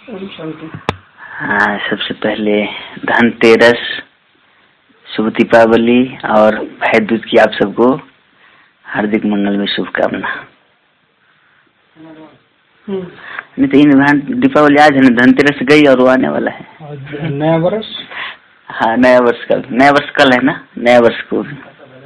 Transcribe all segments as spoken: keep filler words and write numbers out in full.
हाँ, सबसे पहले धनतेरस, शुभ दीपावली और भाई दूज की आप सबको हार्दिक मंगल में शुभकामना। नहीं तो इन दीपावली आज है ना, धनतेरस गई और वो आने वाला है नया वर्ष। हाँ, नया वर्ष कल, नया वर्ष कल है ना, नया वर्ष को भी।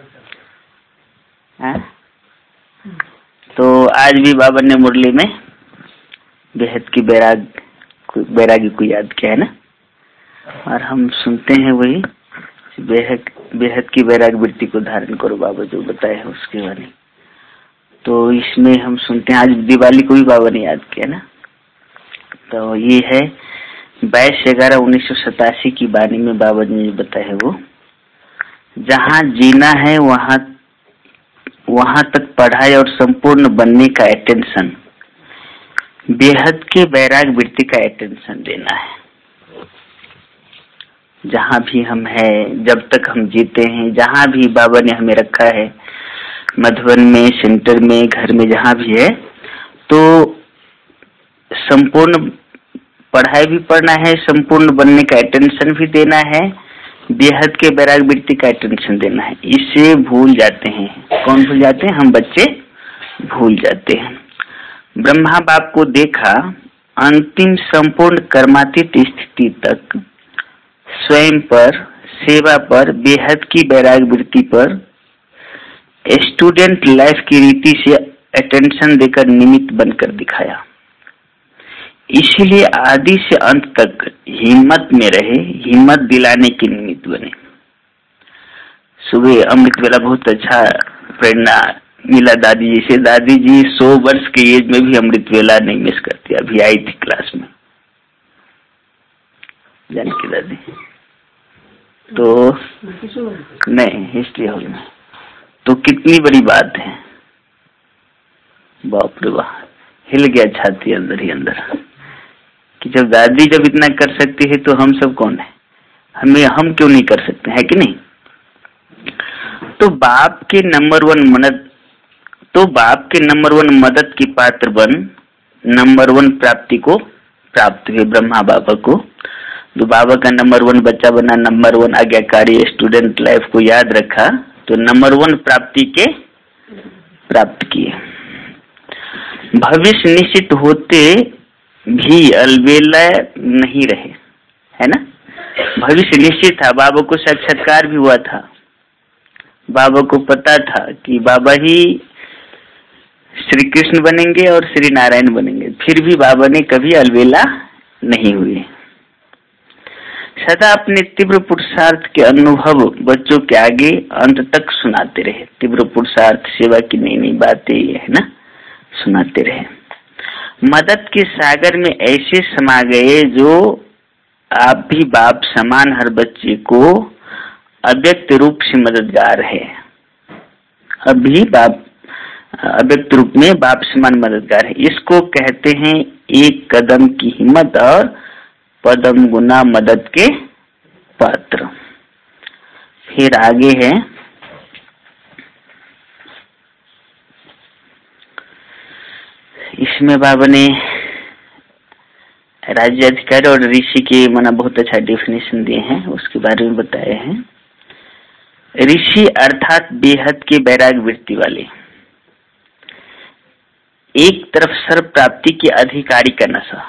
हाँ, तो आज भी बाबा ने मुरली में बेहद की बैराग बैरागी को याद किया है ना, और हम सुनते हैं वही बेहद बेहद की बैराग वृत्ति को धारण करो, बाबा जो बताए हैं उसके बारे में। तो इसमें हम सुनते हैं, आज दिवाली को भी बाबा ने याद किया ना। तो ये है बाईस ग्यारह उन्नीस सौ सतासी की वाणी में बाबा ने बताया है, वो जहाँ जीना है वहाँ वहाँ तक पढ़ाई और संपूर्ण बनने का अटेंशन, बेहद के बैराग वृत्ति का अटेंशन देना है। जहाँ भी हम हैं, जब तक हम जीते हैं, जहाँ भी बाबा ने हमें रखा है, मधुबन में, सेंटर में, घर में, जहाँ भी है, तो संपूर्ण पढ़ाई भी पढ़ना है, संपूर्ण बनने का अटेंशन भी देना है, बेहद के बैराग वृत्ति का अटेंशन देना है। इसे भूल जाते हैं। कौन भूल जाते हैं? हम बच्चे भूल जाते हैं। ब्रह्मा बाप को देखा, अंतिम संपूर्ण कर्मातीत स्थिति तक स्वयं पर, सेवा पर, बेहद की बैराग वृत्ति पर, स्टूडेंट लाइफ की रीति से अटेंशन देकर निमित्त बनकर दिखाया। इसीलिए आदि से अंत तक हिम्मत में रहे, हिम्मत दिलाने के निमित्त बने। सुबह अमृत वेला बहुत अच्छा प्रेरणा मिला दादी जी से। दादी जी सौ वर्ष की एज में भी अमृत वेला नहीं मिस करती। अभी आई थी क्लास में जानकी दादी, तो नहीं हिस्ट्री हॉल में। तो कितनी बड़ी बात है, बाप रे बाप, हिल गया छाती अंदर ही अंदर कि जब दादी जब इतना कर सकती है तो हम सब कौन है? हमें हम क्यों नहीं कर सकते, है कि नहीं? तो बाप के नंबर वन मदद तो बाप के नंबर वन मदद की पात्र बन नंबर वन प्राप्ति को प्राप्त हुए। ब्रह्मा बाबा को, जो बाबा का नंबर वन बच्चा बना, नंबर वन आज्ञाकारी स्टूडेंट लाइफ को याद रखा, तो नंबर वन प्राप्ति के प्राप्त किए। भविष्य निश्चित होते भी अलबेला नहीं रहे, है ना। भविष्य निश्चित था, बाबा को साक्षात्कार भी हुआ था। बाबा को पता था कि बाबा ही श्री कृष्ण बनेंगे और श्री नारायण बनेंगे, फिर भी बाबा ने कभी अलबेला नहीं हुए। सदा अपने तीव्र पुरुषार्थ के अनुभव बच्चों के आगे अंत तक सुनाते रहे। तीव्र पुरुषार्थ, सेवा की नई नई बातें, है ना, सुनाते रहे। मदद के सागर में ऐसे समा गए जो आप भी बाप समान हर बच्चे को अव्यक्त रूप से मददगार है। अभी बाप अव्यक्त रूप में बाप समान मददगार है। इसको कहते हैं एक कदम की हिम्मत और पदम गुना मदद के पात्र। फिर आगे है, इसमें बाबा ने राज्य अधिकारी और ऋषि के मना बहुत अच्छा डेफिनेशन दिए हैं, उसके बारे में बताए हैं। ऋषि अर्थात बेहद के बैराग वृत्ति वाले, एक तरफ सर्व प्राप्ति के अधिकारी का नशा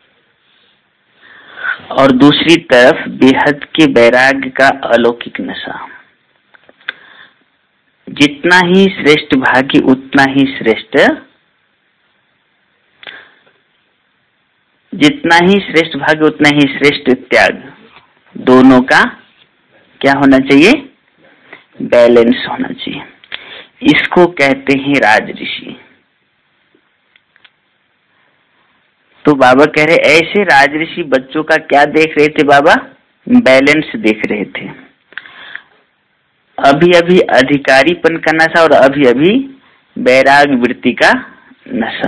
और दूसरी तरफ बेहद के बैराग का अलौकिक नशा। जितना ही श्रेष्ठ भागी उतना ही श्रेष्ठ जितना ही श्रेष्ठ भाग्य उतना ही श्रेष्ठ त्याग। दोनों का क्या होना चाहिए? बैलेंस होना चाहिए। इसको कहते हैं राज ऋषि। तो बाबा कह रहे ऐसे राज ऋषि बच्चों का क्या देख रहे थे बाबा? बैलेंस देख रहे थे। अभी अभी अधिकारीपन का नशा और अभी अभी बैराग वृत्ति का नशा।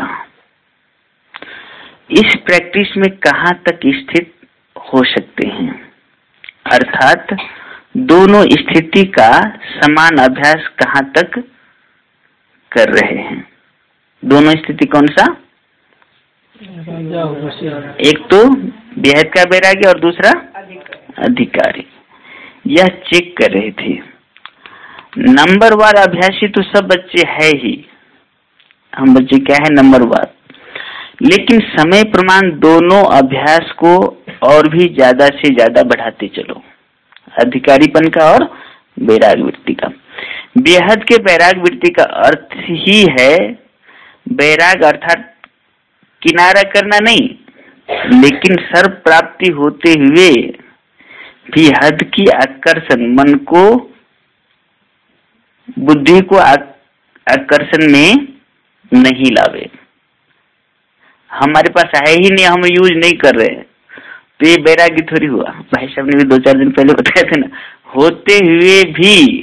इस प्रैक्टिस में कहाँ तक स्थित हो सकते हैं, अर्थात दोनों स्थिति का समान अभ्यास कहाँ तक कर रहे हैं। दोनों स्थिति कौन सा? एक तो बेहद का बैरागी और दूसरा अधिकारी। यह चेक कर रहे थे। नंबरवार अभ्यासी तो सब बच्चे है ही, हम बच्चे क्या है नंबरवार, लेकिन समय प्रमाण दोनों अभ्यास को और भी ज्यादा से ज्यादा बढ़ाते चलो, अधिकारीपन का और बैराग वृत्ति का। बेहद के बैराग वृत्ति का अर्थ ही है बैराग अर्थात किनारा करना नहीं, लेकिन सर्व प्राप्ति होते हुए भी हद की आकर्षण मन को बुद्धि को आकर्षण में नहीं लावे। हमारे पास है ही नहीं, हम यूज नहीं कर रहे हैं, तो ये बैरागी थोड़ी हुआ। भाई साहब ने भी दो चार दिन पहले बताया था ना, होते हुए भी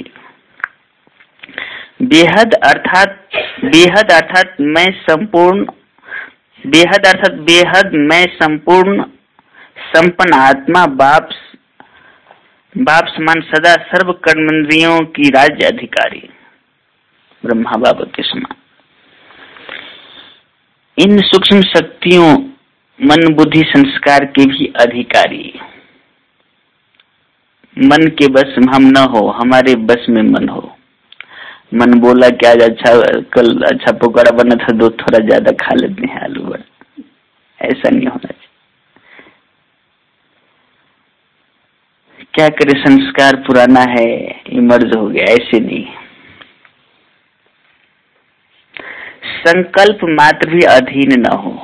बेहद अर्थात बेहद अर्थात मैं संपूर्ण बेहद अर्थात बेहद मैं संपूर्ण संपन्न आत्मा बाप बाप समान सदा सर्व कर्मेंद्रियों की राज्य अधिकारी ब्रह्मा बाबा के समान। इन सूक्ष्म शक्तियों मन बुद्धि संस्कार के भी अधिकारी। मन के बस में हम न हो, हमारे बस में मन हो। मन बोला कि आज अच्छा कल अच्छा पकौड़ा बना था, दो थोड़ा ज्यादा खा लेते हैं आलू बड़ा, ऐसा नहीं होना चाहिए। क्या करे, संस्कार पुराना है, इमर्ज हो गया, ऐसे नहीं। संकल्प मात्र भी अधीन न हो,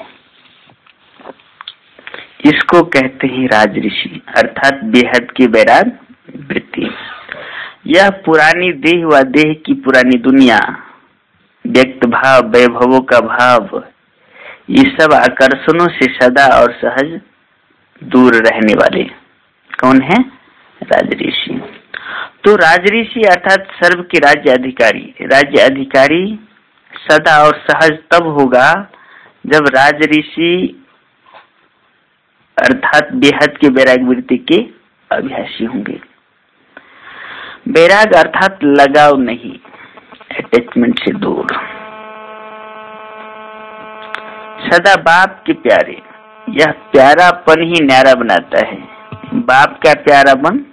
इसको कहते हैं राजऋषि अर्थात बेहद की बैराग वृत्ति। यह पुरानी देह व देह की पुरानी दुनिया, व्यक्त भाव, वैभवों का भाव, ये सब आकर्षणों से सदा और सहज दूर रहने वाले कौन है? राजऋषि। तो राजऋषि अर्थात सर्व के राज्य अधिकारी। राज्य अधिकारी सदा और सहज तब होगा जब राजऋषि अर्थात बेहद के बैराग वृत्ति के अभ्यासी होंगे। बैराग अर्थात लगाव नहीं, अटैचमेंट से दूर। सदा बाप के प्यारे, यह प्यारापन ही न्यारा बनाता है। बाप का प्यारापन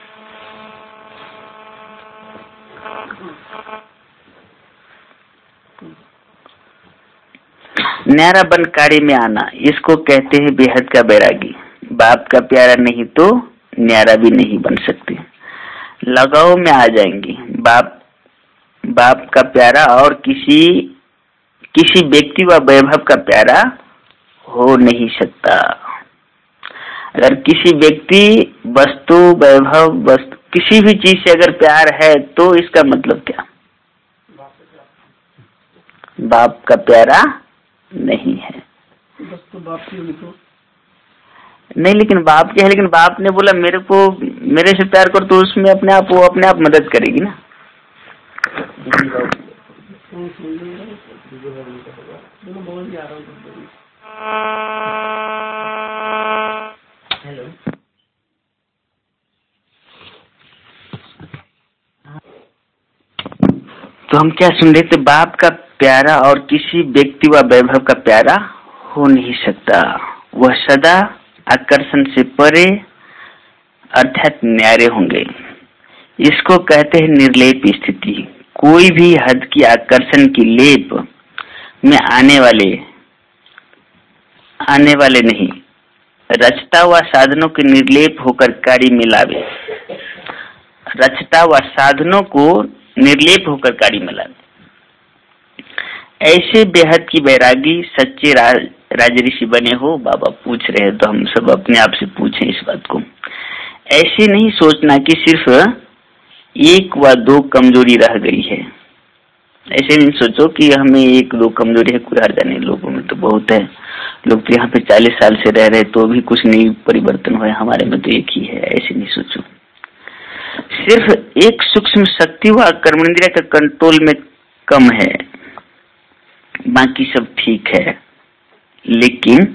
न्यारा बन कार्य में आना, इसको कहते हैं बेहद का बैरागी। बाप का प्यारा नहीं तो न्यारा भी नहीं बन सकते, लगाव में आ जाएंगे। बाप बाप का प्यारा और किसी किसी व्यक्ति व वैभव का प्यारा हो नहीं सकता। अगर किसी व्यक्ति, वस्तु, वैभव, वस्तु किसी भी चीज से अगर प्यार है तो इसका मतलब क्या? बाप का प्यारा नहीं है। तो बाप की तो नहीं, लेकिन बाप की है, लेकिन बाप ने बोला मेरे को मेरे से प्यार कर, तो उसमें अपने आप वो अपने आप मदद करेगी ना। हेलो, तो हम क्या सुन रहे थे? बाप का प्यारा और किसी व्यक्ति व वैभव का प्यारा हो नहीं सकता। वह सदा आकर्षण से परे अर्थात न्यारे होंगे। इसको कहते हैं निर्लेप स्थिति। कोई भी हद की आकर्षण की लेप में आने वाले आने वाले नहीं, रचता हुआ साधनों के निर्लेप होकर कार्य में लावे। रचता हुआ साधनों को निर्लेप होकर कार्य में लावे। ऐसे बेहद की बैरागी सच्चे राज राजऋषि बने हो। बाबा पूछ रहे हैं तो हम सब अपने आप से पूछें इस बात को। ऐसे नहीं सोचना कि सिर्फ एक व दो कमजोरी रह गई है। ऐसे नहीं सोचो कि हमें एक दो कमजोरी है, कोई हर जाने, लोगों में तो बहुत है। लोग तो यहाँ पे चालीस साल से रह रहे तो भी कुछ नहीं परिवर्तन हुआ, हमारे में तो एक ही है। ऐसे नहीं सोचो। सिर्फ एक सूक्ष्म शक्ति व कर्मेंद्रिय का कंट्रोल में कम है, बाकी सब ठीक है। लेकिन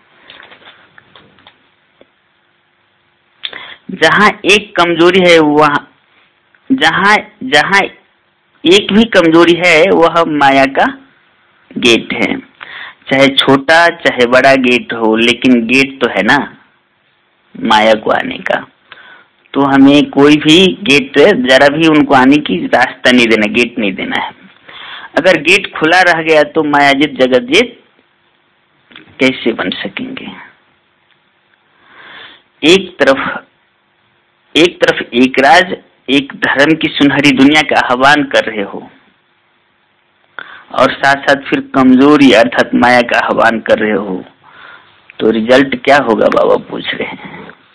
जहां एक कमजोरी है, वहां जहां जहां एक भी कमजोरी है वह माया का गेट है। चाहे छोटा चाहे बड़ा गेट हो, लेकिन गेट तो है ना माया को आने का। तो हमें कोई भी गेट, जरा भी उनको आने की रास्ता नहीं देना, गेट नहीं देना है। अगर गेट खुला रह गया तो मायाजित जगतजित कैसे बन सकेंगे? एक तरफ एक तरफ एक राज, एक धर्म की सुनहरी दुनिया का आह्वान कर रहे हो, और साथ साथ फिर कमजोरी अर्थात माया का आह्वान कर रहे हो, तो रिजल्ट क्या होगा बाबा पूछ रहे हैं।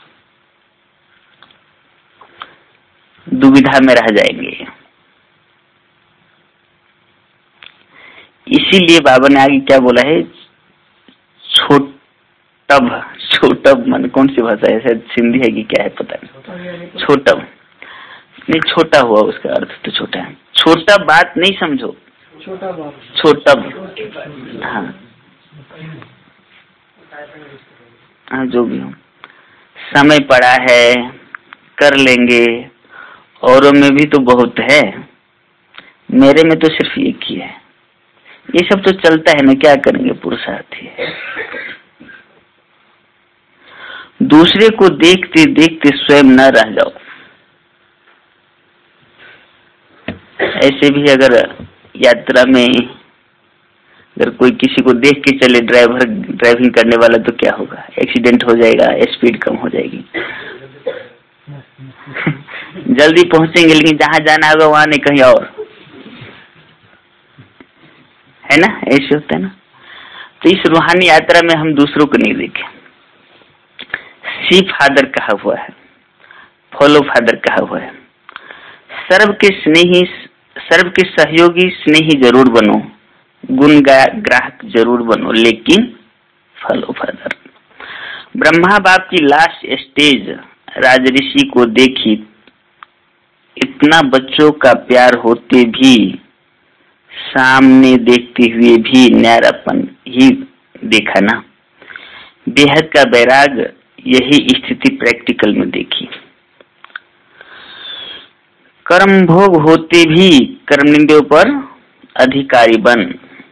दुविधा में रह जाएंगे। इसीलिए बाबा ने आगे क्या बोला है, छोटब। छोटब मन कौन सी भाषा है, शायद सिंधी है कि क्या है पता नहीं। छोटब नहीं, छोटा हुआ उसका अर्थ तो छोटा है। छोटा बात नहीं समझो, छोटा बात, छोटब। हाँ हाँ, जो भी हो, समय पड़ा है, कर लेंगे। औरों में भी तो बहुत है, मेरे में तो सिर्फ एक ही है। ये सब तो चलता है ना, क्या करेंगे, पुरुषार्थ है। दूसरे को देखते देखते स्वयं न रह जाओ। ऐसे भी अगर यात्रा में अगर कोई किसी को देख के चले, ड्राइवर ड्राइविंग करने वाला, तो क्या होगा, एक्सीडेंट हो जाएगा, स्पीड कम हो जाएगी। जल्दी पहुंचेंगे, लेकिन जहां जाना होगा वहां नहीं, कहीं और, है ना, ऐसे होता है ना। तो इस रूहानी यात्रा में हम दूसरों को नहीं देखें। सी फादर कहा हुआ है, फॉलो फादर कहा हुआ है। सर्व के स्नेही, सर्व के सहयोगी स्नेही जरूर बनो, गुण ग्राहक जरूर बनो, लेकिन फॉलो फादर। ब्रह्मा बाप की लास्ट स्टेज राजऋषि को देखी, इतना बच्चों का प्यार होते भी सामने देखते हुए भी न्यारापन ही देखा ना। बेहद का बैराग, यही स्थिति प्रैक्टिकल में देखी। कर्म भोग होते भी कर्मनिंदों पर अधिकारी बन,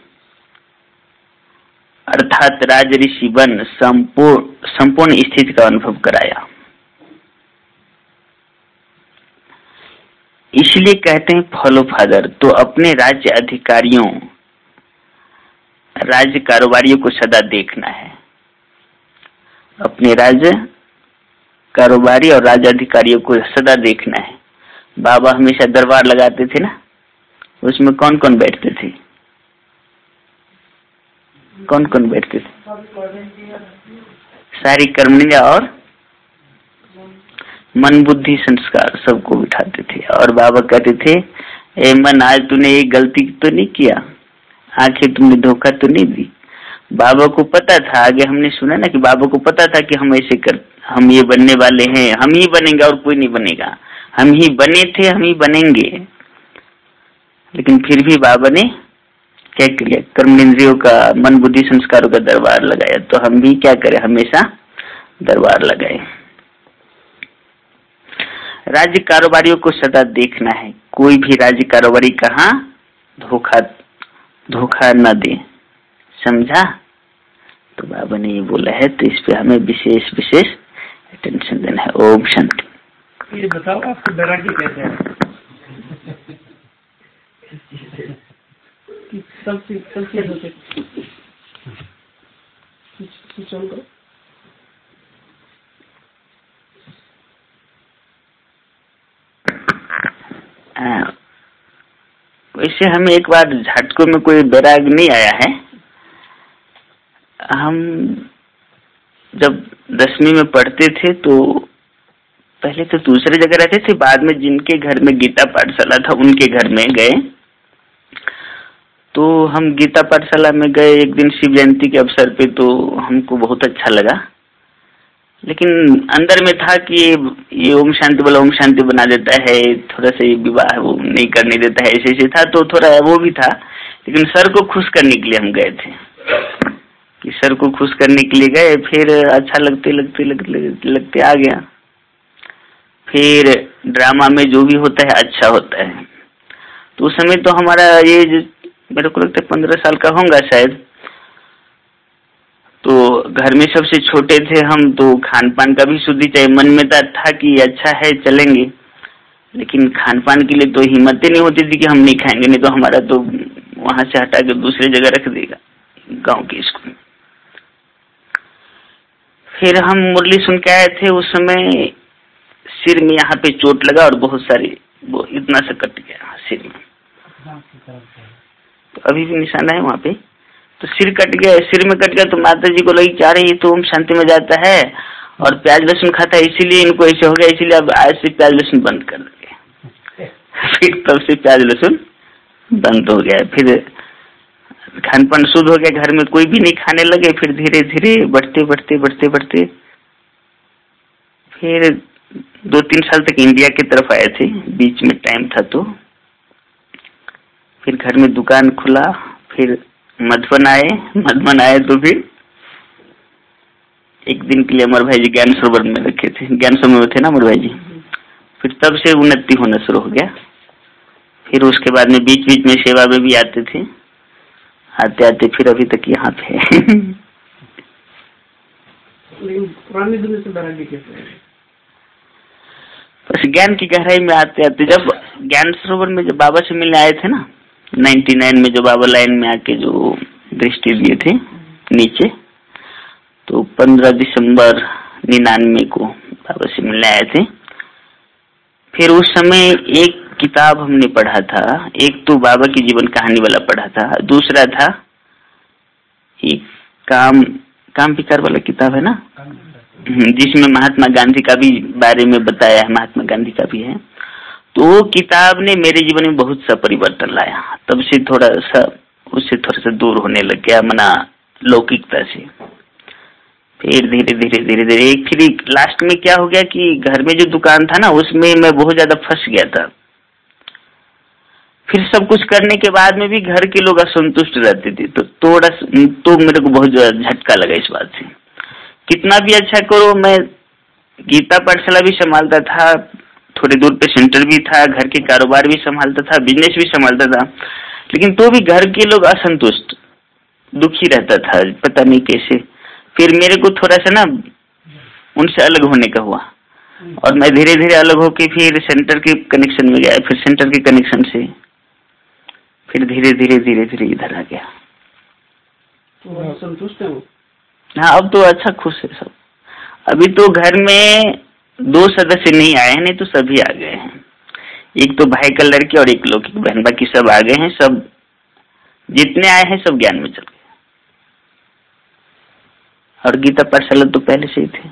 अर्थात राजऋषि बन संपूर्ण संपूर्ण स्थिति का अनुभव कराया। इसलिए कहते हैं फॉलो फादर। तो अपने राज्य अधिकारियों, राज्य कारोबारियों को सदा देखना है। अपने राज्य कारोबारी और राज्य अधिकारियों को सदा देखना है। बाबा हमेशा दरबार लगाते थे ना, उसमें कौन कौन बैठते थे, कौन कौन बैठते थे? सारी कर्मनिया और मन बुद्धि संस्कार सबको बिठाते थे। और बाबा कहते थे, ए मन, आज तूने ये गलती तो नहीं किया, आंखें तुमने धोखा तो नहीं दी। बाबा को पता था, आगे हमने सुना ना कि बाबा को पता था कि हम ऐसे कर, हम ये बनने वाले हैं, हम ही बनेंगे और कोई नहीं बनेगा। हम ही बने थे, हम ही बनेंगे। लेकिन फिर भी बाबा ने क्या किया, कर्मेंद्रियों का, मन बुद्धि संस्कारों का दरबार लगाया। तो हम भी क्या करें, हमेशा दरबार लगाए। राज्य कारोबारियों को सदा देखना है, कोई भी राज्य कारोबारी कहाँ धोखा धोखा न दे, समझा? तो बाबा ने ये बोला है, तो इस पे हमें विशेष विशेष अटेंशन देना है। ओम शांति। ये बताओ आपको बैरागी कैसे है? सब चीज सब चीज होते वैसे हमें एक बार झटकों में कोई बैराग नहीं आया है। हम जब दसवीं में पढ़ते थे तो पहले तो दूसरे जगह रहते थे, बाद में जिनके घर में गीता पाठशाला था उनके घर में गए। तो हम गीता पाठशाला में गए एक दिन शिव जयंती के अवसर पे, तो हमको बहुत अच्छा लगा। लेकिन अंदर में था कि ये ओम शांति बोला ओम शांति बना देता है, थोड़ा सा ये विवाह वो नहीं करने देता है, ऐसे ऐसे था। तो थोड़ा वो भी था, लेकिन सर को खुश करने के लिए हम गए थे, कि सर को खुश करने के लिए गए। फिर अच्छा लगते लगते लगते लगते, लगते आ गया। फिर ड्रामा में जो भी होता है अच्छा होता है। तो उस समय तो हमारा ये मेरे को लगता है पंद्रह साल का होगा शायद। तो घर में सबसे छोटे थे हम, तो खान पान का भी शुद्धि चाहिए। मन में तो था कि अच्छा है चलेंगे, लेकिन खान पान के लिए तो हिम्मत ही नहीं होती थी कि हम नहीं खाएंगे, नहीं तो हमारा तो वहां से हटा के दूसरी जगह रख देगा गांव के स्कूल। फिर हम मुरली सुन के आए थे। उस समय सिर में यहाँ पे चोट लगा और बहुत सारी, वो इतना सा कट गया सिर में, तो अभी भी निशान है वहाँ पे। तो सिर कट गया, सिर में कट गया तो माता जी को लगी क्या रही तो ओम शांति में जाता है और प्याज लहसुन खाता है, इसीलिए इनको ऐसे हो गया, इसीलिए अब आज से प्याज लहसुन बंद कर देंगे। फिर तब से प्याज लहसुन बंद हो गया। फिर खान पान शुद्ध हो गया, घर में कोई भी नहीं खाने लगे। फिर धीरे धीरे बढ़ते बढ़ते बढ़ते बढ़ते फिर दो तीन साल तक इंडिया की तरफ आए थे, बीच में टाइम था। तो फिर घर में दुकान खुला, फिर मधुबन आए। मधुबन आए तो फिर एक दिन के लिए अमर भाई जी ज्ञान सरोवर में रखे थे, ज्ञान सरोवर में थे ना अमर भाई जी। फिर तब से उन्नति होना शुरू हो गया। फिर उसके बाद में बीच बीच में सेवा में भी आते थे, आते आते फिर अभी तक यहाँ पे पुरानी दुनिया से बैरागी कैसे है? बस ज्ञान की गहराई में आते आते, जब ज्ञान सरोवर में जब बाबा से मिलने आए थे ना निन्यानवे में, जो बाबा लाइन में आके जो दृष्टि दिए थे नीचे, तो पंद्रह दिसंबर निन्यानवे को बाबा से मिलने आए थे। फिर उस समय एक किताब हमने पढ़ा था, एक तो बाबा की जीवन कहानी वाला पढ़ा था, दूसरा था एक काम काम विकार वाला किताब है ना, जिसमें महात्मा गांधी का भी बारे में बताया है, महात्मा गांधी का भी है। तो वो किताब ने मेरे जीवन में बहुत सा परिवर्तन लाया। तब से थोड़ा सा उससे थोड़ा सा दूर होने लग गया, मना लौकिकता से। फिर धीरे धीरे धीरे धीरे एक फिर लास्ट में क्या हो गया कि घर में जो दुकान था ना उसमें मैं बहुत ज्यादा फंस गया था। फिर सब कुछ करने के बाद में भी घर के लोग असंतुष्ट रहते थे, तो थोड़ा तो मेरे को बहुत ज्यादा झटका लगा इस बात से। कितना भी अच्छा करो, मैं गीता पाठशाला भी संभालता था, थोड़ी दूर पे सेंटर भी था, घर के कारोबार भी संभालता था, बिजनेस भी संभालता था, लेकिन तो भी घर के लोग असंतुष्ट, दुखी रहता था, पता नहीं कैसे। फिर मेरे को थोड़ा सा ना उनसे अलग होने का हुआ और मैं धीरे धीरे अलग होके फिर सेंटर के कनेक्शन में गया, फिर सेंटर के कनेक्शन से फिर धीरे धीरे धीरे धीरे इधर आ गया। तो संतुष्ट है? हाँ, अब तो अच्छा खुश है सब। अभी तो घर में दो सदस्य नहीं आए हैं, नहीं तो सभी आ गए हैं। एक तो भाई का लड़की और एक लौकिक बहन, बाकी सब आ गए हैं। सब जितने आए हैं सब ज्ञान में चल गए। और गीता पाठशाला तो पहले से ही थे।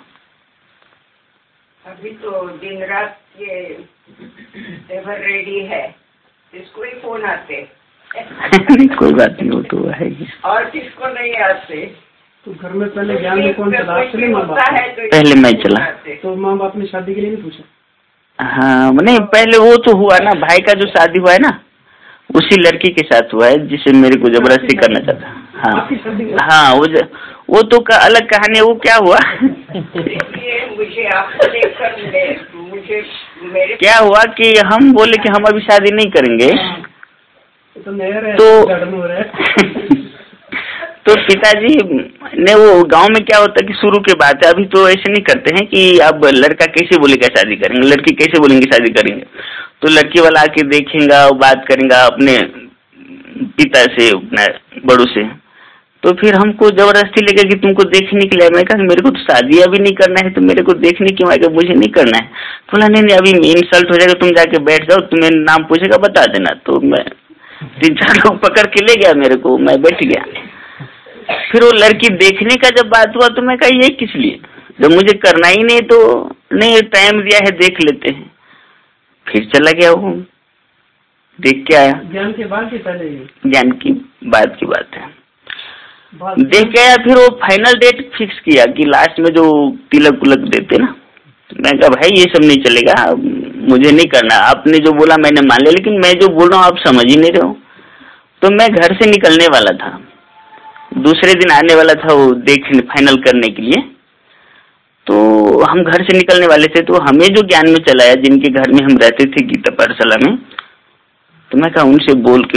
अभी तो दिन रात ये एवर रेडी है, इसको ही फोन आते कोई बात नहीं, वो तो है ही। और किसको नहीं आते। तो घर में पहले ज्ञान में कौन चला? चले माँ बाप पहले मैं चला। तो माँ बाप ने शादी के लिए नहीं पूछा? हाँ, नहीं पहले वो तो हुआ ना, भाई का जो शादी हुआ है ना उसी लड़की के साथ हुआ है जिसे मेरे को जबरदस्ती करना चाहता। हाँ हाँ, वो ज, वो तो का अलग कहानी है। वो क्या हुआ मुझे आपको देखकर मुझे मेरे क्या हुआ कि हम बोले कि हम अभी शादी नहीं करेंगे, तो नया रहे, तो तो पिताजी ने, वो गांव में क्या होता है कि शुरू के बात है, अभी तो ऐसे नहीं करते हैं कि अब लड़का कैसे बोलेगा शादी करेंगे, लड़की कैसे बोलेंगे शादी करेंगे। तो लड़की वाला आके देखेगा, बात करेगा अपने पिता से, अपने बड़ों से। तो फिर हमको जबरदस्ती लेकर कि तुमको देखने के लिए। मैं कहा मेरे को तो शादी अभी नहीं करना है, तो मेरे को देखने क्यों आएगा, मुझे नहीं करना है। बोला नहीं नहीं, अभी इंसल्ट हो जाएगा, तुम जाके बैठ जाओ, तुम्हें नाम पूछेगा बता देना। तो मैं तीन चार लोग पकड़ के ले गया मेरे को, मैं बैठ गया। फिर वो लड़की देखने का जब बात हुआ तो मैं कहा ये किस लिए, जब मुझे करना ही नहीं तो नहीं, टाइम दिया है देख लेते हैं। फिर चला गया, वो देख के आया। ज्ञान के बाद के पहले? ज्ञान की बाद की बात है। देख के आया, फिर वो फाइनल डेट फिक्स किया कि लास्ट में जो तिलक उलक देते ना। तो मैं कहा भाई ये सब नहीं चलेगा, मुझे नहीं करना। आपने जो बोला मैंने मान लिया, लेकिन मैं जो बोल रहा हूँ आप समझ ही नहीं रहे हो। तो मैं घर से निकलने वाला था, दूसरे दिन आने वाला था वो देखने फाइनल करने के लिए। तो हम घर से निकलने वाले थे, तो हमें जो ज्ञान में चलाया, जिनके घर में हम रहते थे गीता पाठशाला में, तो मैं कहा उनसे बोल के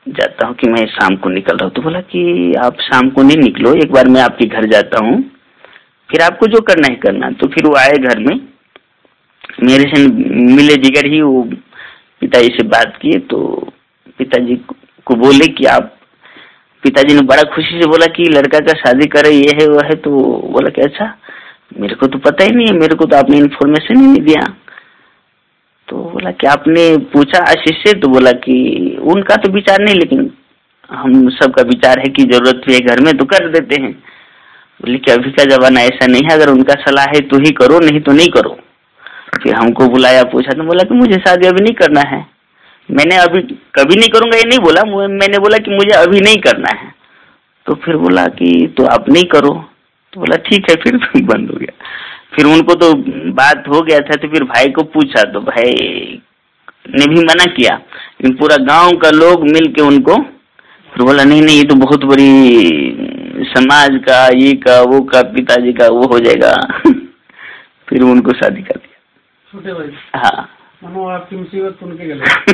जाता हूँ कि मैं शाम को निकल रहा हूँ। तो बोला कि आप शाम को नहीं निकलो, एक बार मैं आपके घर जाता हूँ, फिर आपको जो करना है करना। तो फिर वो आए घर में, मेरे से मिले जिगर ही, वो पिताजी से बात किए। तो पिताजी को बोले कि आप, पिताजी ने बड़ा खुशी से बोला कि लड़का का शादी करे, ये है वो है। तो बोला कि अच्छा, मेरे को तो पता ही नहीं है, मेरे को तो आपने इन्फॉर्मेशन ही नहीं दिया। तो बोला कि आपने पूछा आशीष से? तो बोला कि उनका तो विचार नहीं, लेकिन हम सबका विचार है कि जरूरत है घर में तो कर देते हैं। बोले कि अभी का जमाना ऐसा नहीं है, अगर उनका सलाह है तो ही करो, नहीं तो नहीं करो। फिर हमको बुलाया, पूछा तो बोला कि मुझे शादी अभी नहीं करना है। मैंने अभी कभी नहीं करूंगा ये नहीं बोला, मैंने बोला कि मुझे अभी नहीं करना है। तो फिर बोला कि तो आप नहीं करो। तो बोला ठीक है, फिर बंद हो गया। फिर उनको तो बात हो गया था, तो फिर भाई को पूछा, तो भाई ने भी मना किया, लेकिन पूरा गांव का लोग मिल के उनको, फिर बोला नहीं नहीं ये तो बहुत बड़ी समाज का, ये का वो का, पिताजी का वो हो जाएगा। फिर उनको शादी कर दिया। छोटे भाई? हाँ। मनो आपकी मुसीबत उनके गले।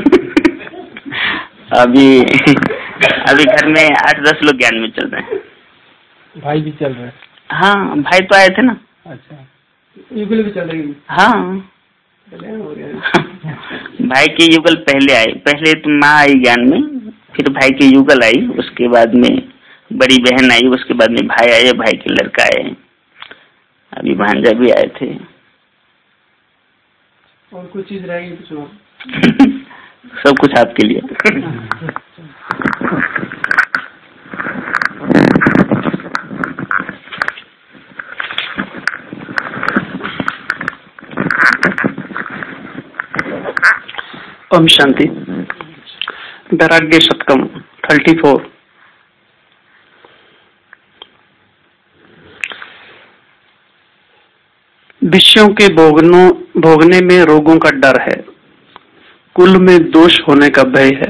अभी अभी घर में आठ दस लोग ज्ञान में चल रहे हैं। भाई भी चल रहे हैं? हाँ, भाई तो आए थे ना। अच्छा, युगल भी चल रही? हाँ, हो गया। भाई की युगल पहले आई, पहले तो माँ आई ज्ञान में, फिर भाई की युगल आई, उसके बाद में बड़ी बहन आई, उसके बाद में भाई आए, भाई के लड़का आए, अभी भांजा भी आए थे। और कुछ चीज रहेगी तो सुनाओ। सब कुछ आपके लिए। ओम शांति। वैराग्य शतकम थर्टी फोर। विषयों के भोगनों भोगने में रोगों का डर है, कुल में दोष होने का भय है,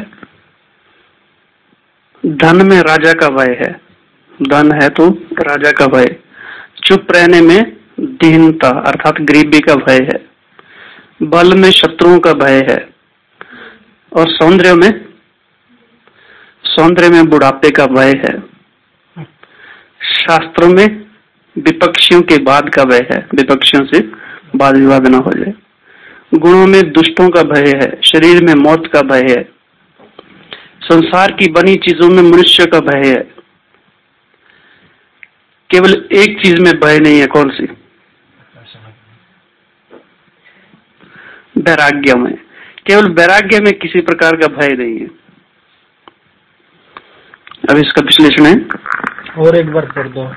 धन में राजा का भय है, धन है तो राजा का भय, चुप रहने में दीनता अर्थात गरीबी का भय है, बल में शत्रुओं का भय है, और सौंदर्य में सौंदर्य में बुढ़ापे का भय है, शास्त्रों में विपक्षियों के वाद का भय है, विपक्षियों से वाद विवाद न हो जाए, गुणों में दुष्टों का भय है, शरीर में मौत का भय है, संसार की बनी चीजों में मनुष्य का भय है। केवल एक चीज में भय नहीं है, कौन सी? वैराग्य में। केवल वैराग्य में किसी प्रकार का भय नहीं है। अब इसका विश्लेषण है, और एक बार कर दो।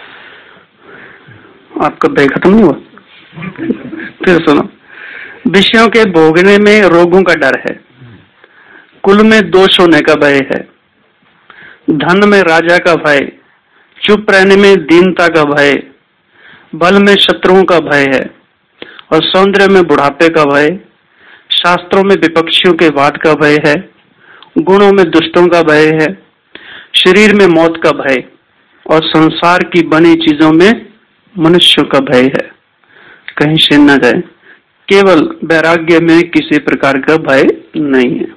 आपका भय खत्म नहीं हुआ? फिर सुनो। विषयों के भोगने में रोगों का डर है, कुल में दोष होने का भय है, धन में राजा का भय, चुप रहने में दीनता का भय, बल में शत्रुओं का भय है, और सौंदर्य में बुढ़ापे का भय, शास्त्रों में विपक्षियों के वाद का भय है, गुणों में दुष्टों का भय है, शरीर में मौत का भय, और संसार की बनी चीजों में मनुष्यों का भय है, कहीं छिन न जाए। केवल वैराग्य में किसी प्रकार का भय नहीं है।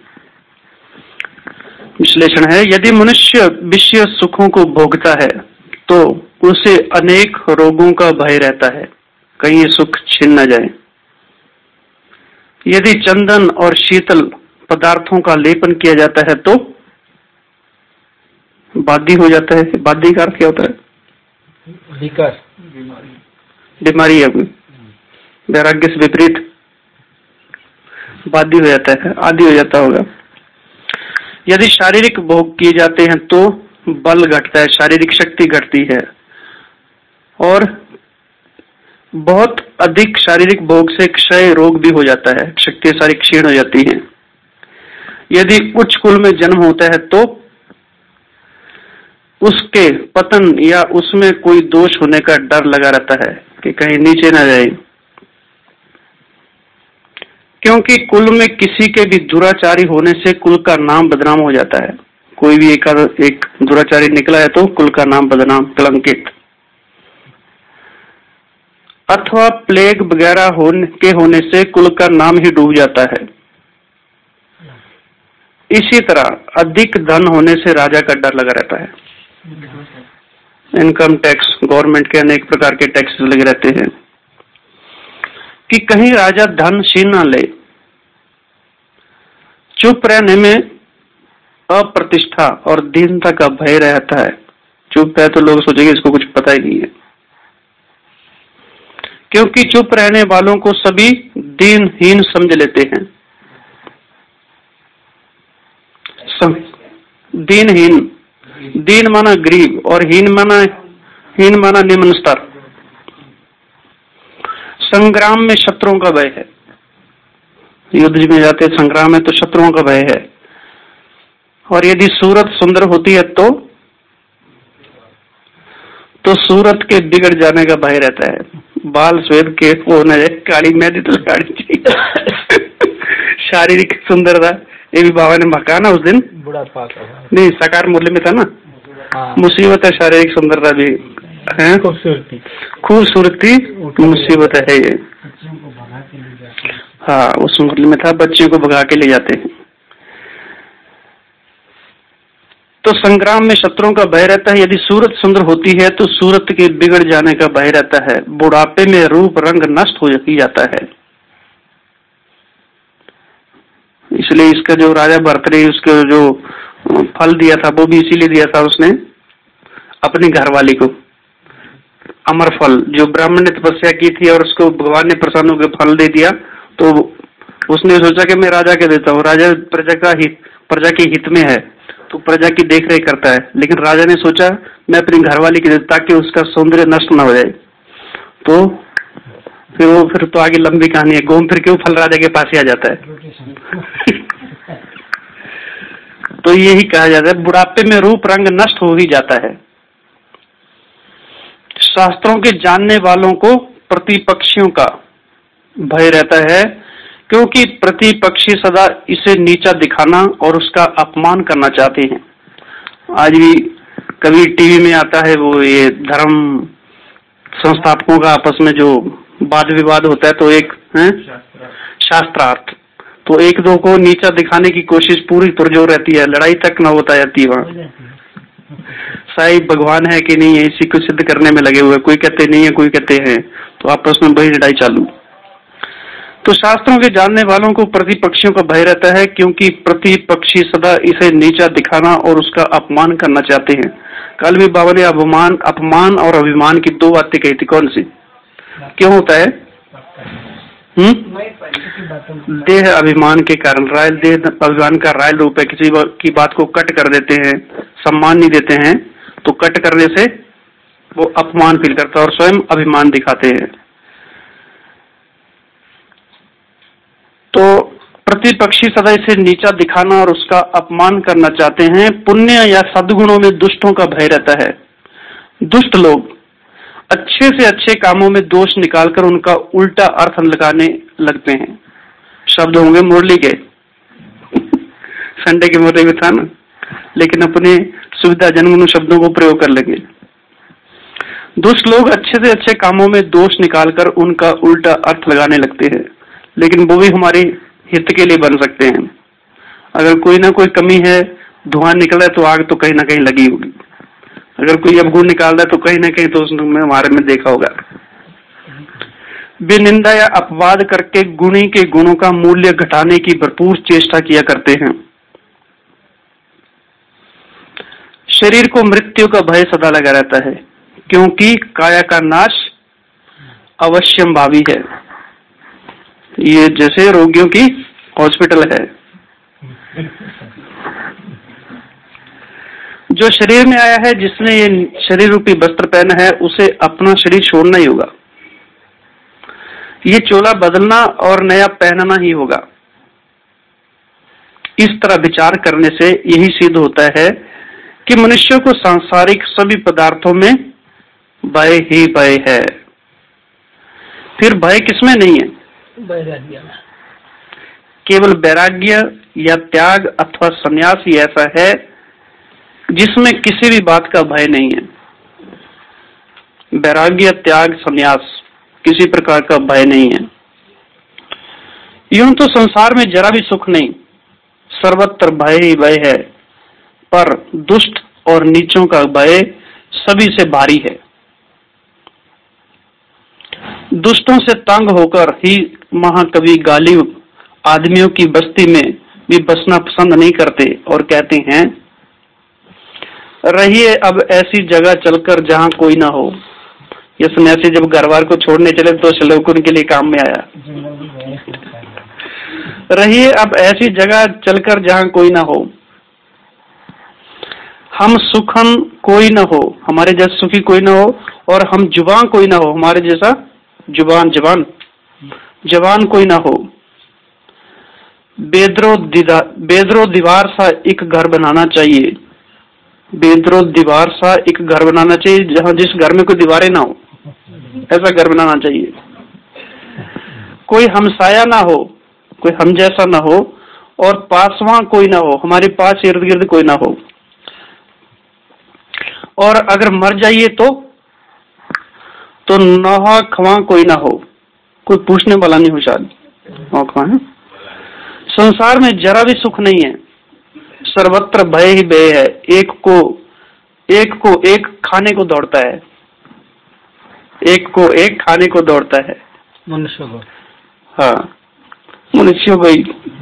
विश्लेषण है, यदि मनुष्य विषय सुखों को भोगता है तो उसे अनेक रोगों का भय रहता है, कहीं ये सुख छिन न जाए। यदि चंदन और शीतल पदार्थों का लेपन किया जाता है तो बादी हो जाता है। बादी का अर्थ क्या होता है? विकार, बीमारी है कोई, वैराग्य से विपरीत बादी हो जाता है, आदि हो जाता होगा। यदि शारीरिक भोग किए जाते हैं तो बल घटता है, शारीरिक शक्ति घटती है, और बहुत अधिक शारीरिक भोग से क्षय रोग भी हो जाता है, शक्ति सारी क्षीण हो जाती है। यदि उच्च कुल में जन्म होता है तो उसके पतन या उसमें कोई दोष होने का डर लगा रहता है कि कहीं नीचे ना जाए, क्योंकि कुल में किसी के भी दुराचारी होने से कुल का नाम बदनाम हो जाता है। कोई भी एक, एक दुराचारी निकला है तो कुल का नाम बदनाम, कलंकित। अथवा प्लेग वगैरह होने के होने से कुल का नाम ही डूब जाता है। इसी तरह अधिक धन होने से राजा का डर लगा रहता है। इनकम टैक्स, गवर्नमेंट के अनेक प्रकार के टैक्स लगे रहते हैं कि कहीं राजा धन छीन न ले। चुप रहने में अप्रतिष्ठा और दीनता का भय रहता है। चुप है तो लोग सोचेंगे इसको कुछ पता ही नहीं है, क्योंकि चुप रहने वालों को सभी दीनहीन समझ लेते हैं। सम, दीनहीन, दीन माना गरीब और हीन माना हीन माना निम्न स्तर। संग्राम में शत्रुओं का भय है। युद्ध में जाते संग्राम में तो शत्रुओं का भय है। और यदि सूरत सुंदर होती है तो तो सूरत के बिगड़ जाने का भय रहता है। बाल श्वेत के होने जाए, काली मेहंदी तो लगानी चाहिए। शारीरिक सुंदरता, ये भी बाबा ने मका ना उस दिन, बुढ़ापा नहीं साकार मूल्य में था ना। हाँ। मुसीबत है शारीरिक सुंदरता भी है, खूबसूरती खूबसूरती मुसीबत है ये। हाँ, उस मूल्य में था, बच्चियों को भगा के ले जाते हैं। तो संग्राम में शत्रुओं का भय रहता है। यदि सूरत सुंदर होती है तो सूरत के बिगड़ जाने का भय रहता है। बुढ़ापे में रूप रंग नष्ट हो ही जाता है। इसलिए इसका जो राजा भरतरी उसको जो फल दिया था वो भी इसीलिए दिया था उसने अपनी घरवाली को, अमर फल। जो ब्राह्मण ने तपस्या की थी और उसको भगवान ने प्रसन्न होकर फल दे दिया, तो उसने सोचा कि मैं राजा के देता हूँ। राजा प्रजा का हित, प्रजा के हित में है तो प्रजा की देख रेख करता है। लेकिन राजा ने सोचा मैं अपनी घरवाली के देता ताकि उसका सौंदर्य नष्ट न हो जाए। तो फिर वो फिर तो आगे लंबी कहानी है। घूम फिर क्यों फल राजा के पास ही आ जाता है। तो यही कहा जाता है बुढ़ापे में रूप रंग नष्ट हो ही जाता है। शास्त्रों के जानने वालों को प्रतिपक्षियों का भय रहता है, क्योंकि प्रतिपक्षी सदा इसे नीचा दिखाना और उसका अपमान करना चाहते हैं। आज भी कभी टीवी में आता है वो ये धर्म संस्थापकों का आपस में जो वाद विवाद होता है, तो एक है शास्त्रार्थ, तो एक दो को नीचा दिखाने की कोशिश पूरी पुरजोर रहती है। लड़ाई तक न होता जाती है वहाँ। साईं भगवान है कि नहीं है इसी को सिद्ध करने में लगे हुए। कोई कहते नहीं है, कोई कहते हैं, तो आपस में वही लड़ाई चालू। तो शास्त्रों के जानने वालों को प्रतिपक्षियों का भय रहता है, क्योंकि प्रतिपक्षी सदा इसे नीचा दिखाना और उसका अपमान करना चाहते हैं। कल भी बाबा ने अपमान अपमान और अभिमान की दो बातें कही थी। कौन सी? क्यों होता है? हम्म देह अभिमान के कारण। रायल देह अभिमान का रायल रूप है। किसी की बात को कट कर देते हैं, सम्मान नहीं देते हैं, तो कट करने से वो अपमान फील करता है और स्वयं अभिमान दिखाते हैं। तो प्रतिपक्षी सदा इसे नीचा दिखाना और उसका अपमान करना चाहते हैं। पुण्य या सद्गुणों में दुष्टों का भय रहता है। दुष्ट लोग अच्छे से अच्छे कामों में दोष निकालकर उनका उल्टा अर्थ लगाने लगते हैं। शब्द होंगे मुरली के, संडे के मुरली में था ना, लेकिन अपने सुविधाजनक शब्दों को प्रयोग कर लेंगे। दुष्ट लोग अच्छे से अच्छे कामों में दोष निकालकर उनका उल्टा अर्थ लगाने लगते हैं, लेकिन वो भी हमारे हित के लिए बन सकते हैं। अगर कोई ना कोई कमी है, धुआं निकला है तो आग तो कहीं ना कहीं लगी होगी। अगर कोई अवगुण निकाल रहा है तो कहीं ना कहीं तो उसने हमारे में देखा होगा। वे निंदा या अपवाद करके गुणी के गुणों का मूल्य घटाने की भरपूर चेष्टा किया करते हैं। शरीर को मृत्यु का भय सदा लगा रहता है, क्योंकि काया का नाश अवश्यंभावी है। ये जैसे रोगियों की हॉस्पिटल है। जो शरीर में आया है, जिसने ये शरीर रूपी वस्त्र पहना है, उसे अपना शरीर छोड़ना ही होगा। ये चोला बदलना और नया पहनना ही होगा। इस तरह विचार करने से यही सिद्ध होता है कि मनुष्य को सांसारिक सभी पदार्थों में भय ही भय है। फिर भय किसमें नहीं है? वैराग्य। केवल वैराग्य या त्याग अथवा संन्यास ही ऐसा है जिसमें किसी भी बात का भय नहीं है। वैराग्य, त्याग, संन्यास, किसी प्रकार का भय नहीं है। यूं तो संसार में जरा भी सुख नहीं, सर्वत्र भय ही भय है, पर दुष्ट और नीचों का भय सभी से भारी है। दुष्टों से तंग होकर ही महाकवि गालिब आदमियों की बस्ती में भी बसना पसंद नहीं करते और कहते हैं, रहिए अब ऐसी जगह चलकर जहां कोई ना हो। ये सन्यासी जब घरवार को छोड़ने चले तो श्लोक उनके लिए काम में आया। रहिए अब ऐसी जगह चलकर जहां कोई ना हो, हम सुखन कोई ना हो, हमारे जैसा सुखी कोई ना हो, और हम जुबान कोई ना हो, हमारे जैसा जुबान जवान जवान कोई ना हो। बेदरो बेदरो दीवार सा एक घर बनाना चाहिए, बेदरो दीवार सा एक घर बनाना चाहिए जहां जिस घर में कोई दीवारें ना हो, ऐसा घर बनाना चाहिए। कोई हमसाया ना हो, कोई हम जैसा ना हो, और पासवां कोई ना हो, हमारे पास इर्द गिर्द कोई ना हो। और अगर मर जाइए तो तो नहा खवा कोई ना हो, कोई पूछने वाला नहीं हो। शायद है संसार में जरा भी सुख नहीं है, सर्वत्र भय ही भय है। एक को एक को एक खाने को दौड़ता है, एक को एक खाने को दौड़ता है मनुष्य को। हाँ, मनुष्यों को ही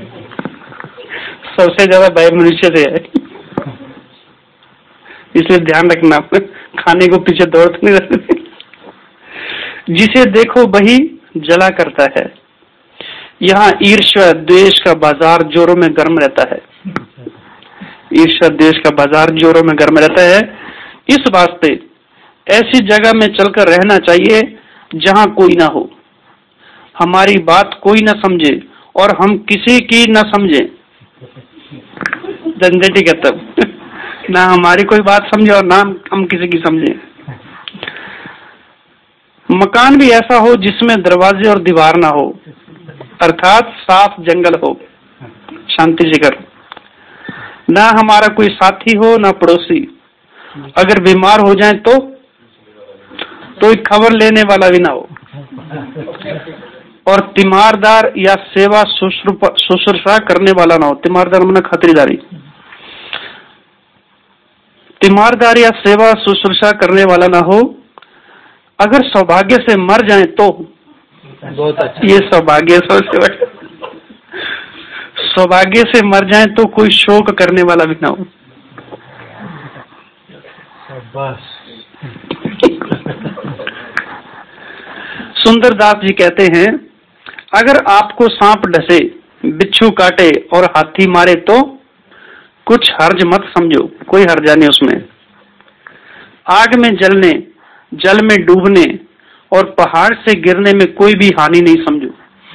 सबसे ज्यादा भय मनुष्य से है, इसलिए ध्यान रखना, खाने को पीछे दौड़ते नहीं रहते। जिसे देखो वही जला करता है। यहाँ ईर्ष्या द्वेष का बाजार जोरों में गर्म रहता है, ईर्ष्या द्वेष का बाजार जोरों में गर्म रहता है। इस वास्ते ऐसी जगह में चलकर रहना चाहिए जहाँ कोई ना हो, हमारी बात कोई ना समझे और हम किसी की ना समझे। झंझटी का तब ना हमारी कोई बात समझे और ना हम किसी की समझे। मकान भी ऐसा हो जिसमें दरवाजे और दीवार ना हो, अर्थात साफ जंगल हो, शांति जिगर। ना हमारा कोई साथी हो ना पड़ोसी, अगर बीमार हो जाए तो तो एक खबर लेने वाला भी ना हो, और तीमारदार या सेवा शुश्रूषा करने वाला ना हो। तीमारदार माने खातिरदारी, तीमारदार या सेवा शुश्रूषा करने वाला ना हो। अगर सौभाग्य से मर जाए तो बहुत अच्छा, ये सौभाग्य सौभाग्य से मर जाए तो कोई शोक करने वाला भी ना हो। बस सुंदरदास जी कहते हैं, अगर आपको सांप डसे, बिच्छू काटे और हाथी मारे तो कुछ हर्ज मत समझो, कोई हर्जा नहीं उसमें। आग में जलने, जल में डूबने और पहाड़ से गिरने में कोई भी हानि नहीं समझो।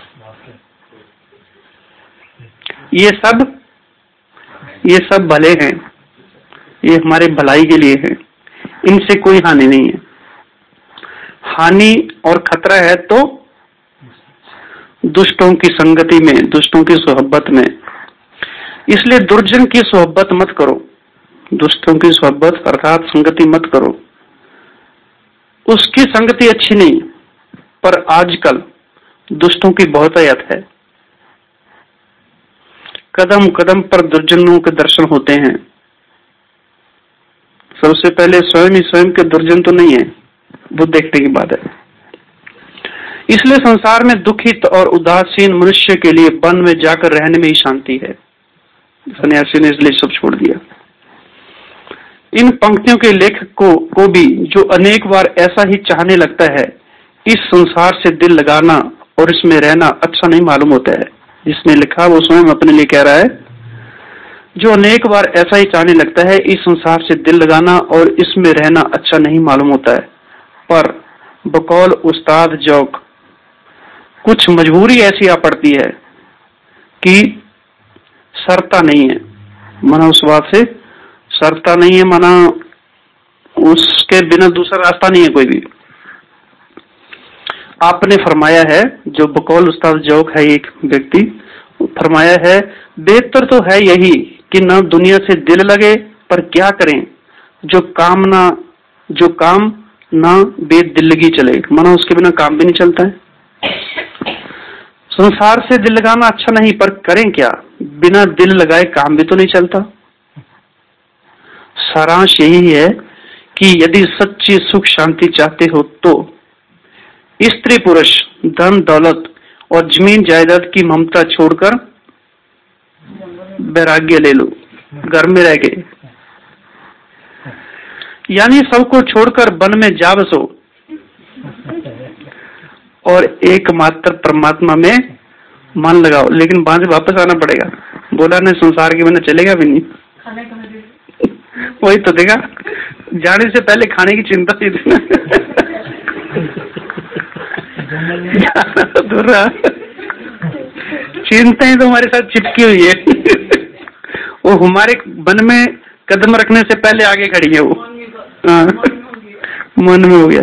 ये सब ये सब भले हैं, ये हमारे भलाई के लिए है, इनसे कोई हानि नहीं है। हानि और खतरा है तो दुष्टों की संगति में, दुष्टों की सोहबत में। इसलिए दुर्जन की सोहबत मत करो, दुष्टों की सोहबत अर्थात संगति मत करो। उसकी संगति अच्छी नहीं, पर आजकल दुष्टों की बहुतायत है। कदम कदम पर दुर्जनों के दर्शन होते हैं। सबसे पहले स्वयं ही स्वयं के दुर्जन तो नहीं है, वो देखने की बात है। इसलिए संसार में दुखित और उदासीन मनुष्य के लिए वन में जाकर रहने में ही शांति है। सन्यासी ने इसलिए सब छोड़ दिया। इन पंक्तियों के लेखक को को भी जो अनेक बार ऐसा ही चाहने लगता है, इस संसार से दिल लगाना और इसमें रहना अच्छा नहीं मालूम होता है। जिसने लिखा वो स्वयं अपने लिए कह रहा है, जो अनेक बार ऐसा ही चाहने लगता है, इस संसार से दिल लगाना और इसमें रहना अच्छा नहीं मालूम होता है। पर बकौल उस्ताद जौक कुछ मजबूरी ऐसी आ पड़ती है कि सरता नहीं है, माना उस बात से सरता नहीं है, माना उसके बिना दूसरा रास्ता नहीं है कोई भी। आपने फरमाया है, जो बकौल उस्ताद जौक है एक व्यक्ति, फरमाया है, बेहतर तो है यही कि न दुनिया से दिल लगे, पर क्या करें जो काम ना जो काम ना बेदिल्लगी चले, माना उसके बिना काम भी नहीं चलता है। संसार से दिल लगाना अच्छा नहीं, पर करें क्या, बिना दिल लगाए काम भी तो नहीं चलता। सारांश यही है कि यदि सच्ची सुख शांति चाहते हो तो स्त्री पुरुष, धन दौलत और जमीन जायदाद की ममता छोड़कर वैराग्य ले लो। घर में रह गए यानी सबको छोड़कर वन में जा बसो और एकमात्र परमात्मा में मन लगाओ। लेकिन वहां से वापस आना पड़ेगा। बोला ने संसार के बिना चलेगा भी नहीं। वही तो देखा, जाने से पहले खाने की चिंता थी ना। चिंताएं तो हमारे साथ चिपकी हुई है। वो हमारे मन में कदम रखने से पहले आगे खड़ी है। वो हाँ, मन में हो गया।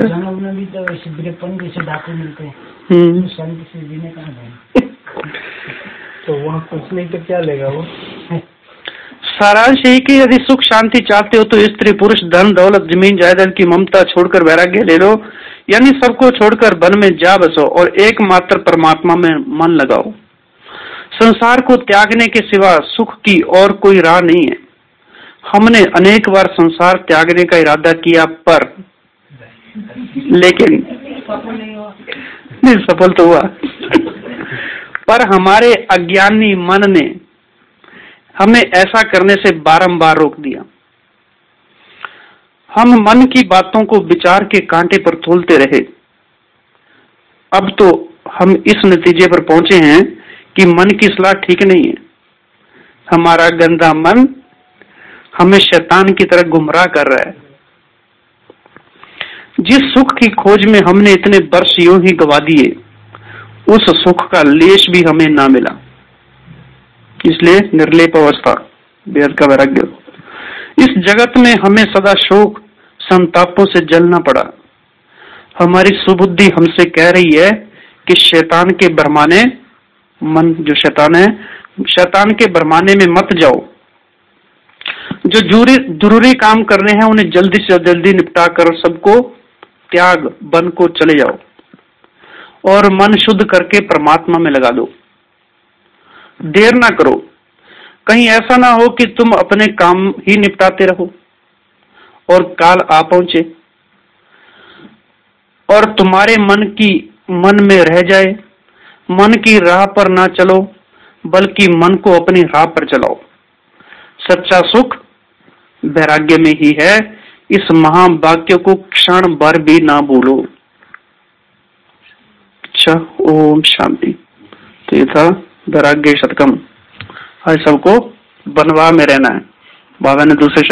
तो वहाँ कुछ नहीं तो क्या लेगा वो। सारांश यही कि यदि सुख शांति चाहते हो तो स्त्री पुरुष, धन दौलत, जमीन जायदाद की ममता छोड़कर वैराग्य ले लो। यानी सबको छोड़कर वन में जा बसो और एकमात्र परमात्मा में मन लगाओ। संसार को त्यागने के सिवा सुख की और कोई राह नहीं है। हमने अनेक बार संसार त्यागने का इरादा किया पर लेकिन नहीं सफल तो हुआ। पर हमारे अज्ञानी मन ने हमें ऐसा करने से बारंबार रोक दिया। हम मन की बातों को विचार के कांटे पर तोलते रहे। अब तो हम इस नतीजे पर पहुंचे हैं कि मन की सलाह ठीक नहीं है। हमारा गंदा मन हमें शैतान की तरह गुमराह कर रहा है। जिस सुख की खोज में हमने इतने वर्ष यूं ही गवा दिए, उस सुख का लेश भी हमें ना मिला। इसलिए निर्लेप अवस्था, बेहद का वैराग्य। इस जगत में हमें सदा शोक संतापों से जलना पड़ा। हमारी सुबुद्धि हमसे कह रही है कि शैतान के भरमाने, मन जो शैतान है, शैतान के भरमाने में मत जाओ। जो जरूरी जरूरी काम करने हैं उन्हें जल्दी से जल्दी निपटा कर सबको त्याग बन को चले जाओ और मन शुद्ध करके परमात्मा में लगा दो। देर ना करो, कहीं ऐसा ना हो कि तुम अपने काम ही निपटाते रहो और काल आ पहुंचे और तुम्हारे मन की मन में रह जाए। मन की राह पर ना चलो बल्कि मन को अपनी राह पर चलाओ। सच्चा सुख वैराग्य में ही है। इस महावाक्य को क्षण भर भी ना भूलो। अच्छा, ओम शांति। तो ये था वैराग्य शतकम। आज सबको बनवा में रहना है। बाबा ने दूसरे